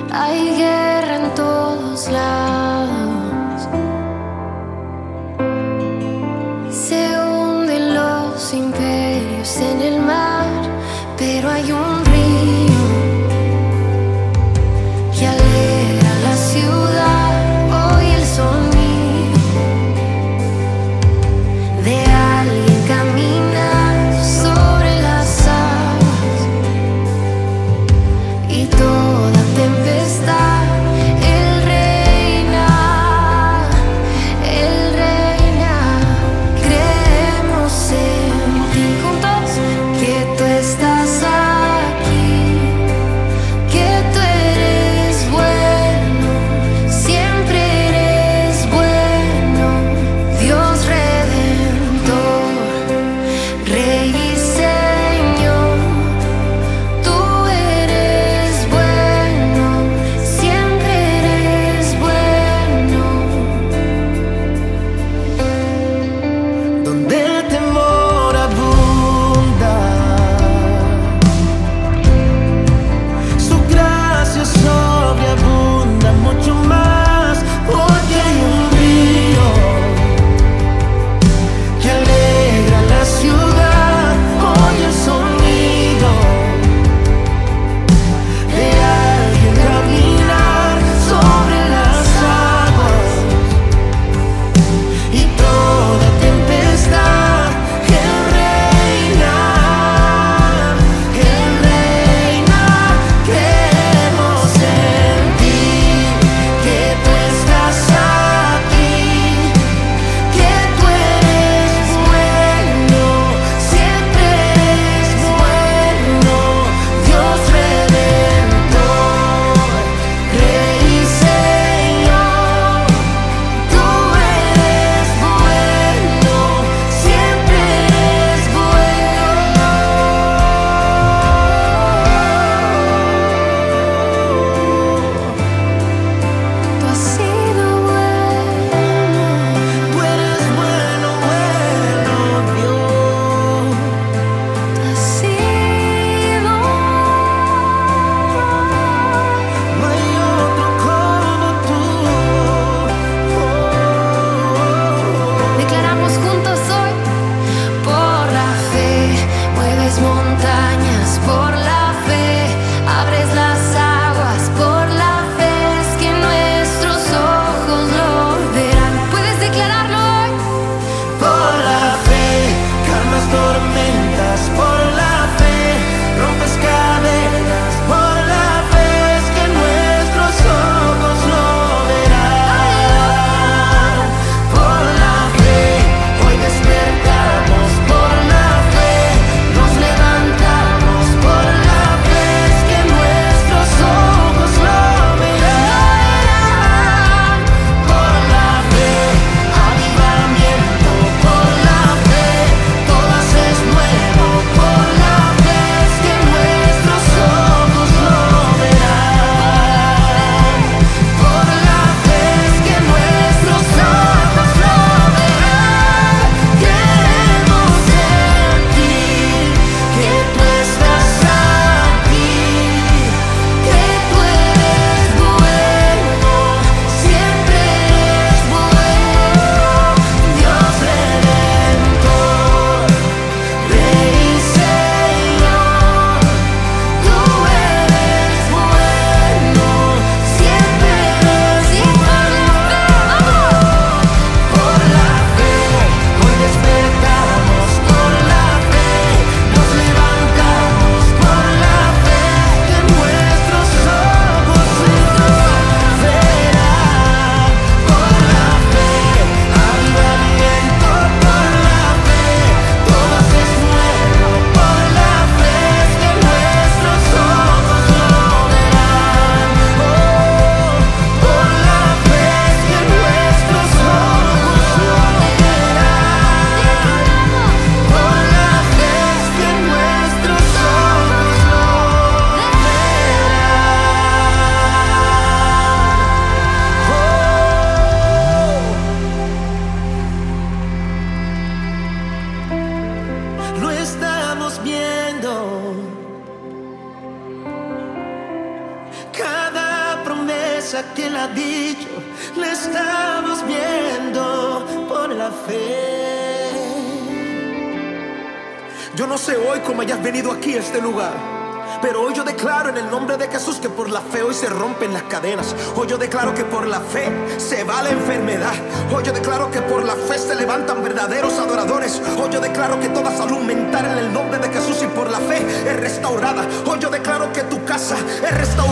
Hay guerra en todos lados. Se hunden los imperios en el mar, pero hay un río que alegra la ciudad. Hoy el sonido de alguien camina sobre las aguas y toda tempestad. Él reina, creemos en ti juntos, que tú estás aquí, que tú eres bueno, siempre eres bueno, Dios redentor, Rey y Señor. Tú eres bueno, siempre eres bueno. Donde el temor abunda, su gracia sobreabunda mucho más, porque hay un río que alegra la ciudad. Oye el sonido de alguien caminar sobre las aguas y toda tempestad. Él reina, creemos en ti, que tú estás aquí, que tú eres bueno, siempre eres bueno, Dios redentor, Rey y Señor. Tú eres bueno, siempre eres bueno. Tú has sido bueno, Tú eres bueno, bueno, Dios. tú has sido. No hay otro como tú. Declaramos juntos hoy, por la fe, mueves montañas, por la fe, abres las aguas, por la fe, es que nuestros ojos lo verán. ¿Puedes declararlo hoy? Por la fe, calmas tormentas. Por la fe, rompes cadenas. Por la fe, es que nuestros ojos lo verán. Por la fe, hoy despertamos. Por la fe, nos levantamos. Por la fe, es que nuestros promesa que Él ha dicho, la estamos viendo por la fe. Yo no sé hoy cómo hayas venido aquí a este lugar, pero hoy yo declaro en el nombre de Jesús que por la fe hoy se rompen las cadenas. Hoy yo declaro que por la fe se va la enfermedad. Hoy yo declaro que por la fe se levantan verdaderos adoradores. Hoy yo declaro que toda salud mental en el nombre de Jesús y por la fe es restaurada. Hoy yo declaro que tu casa es restaurada.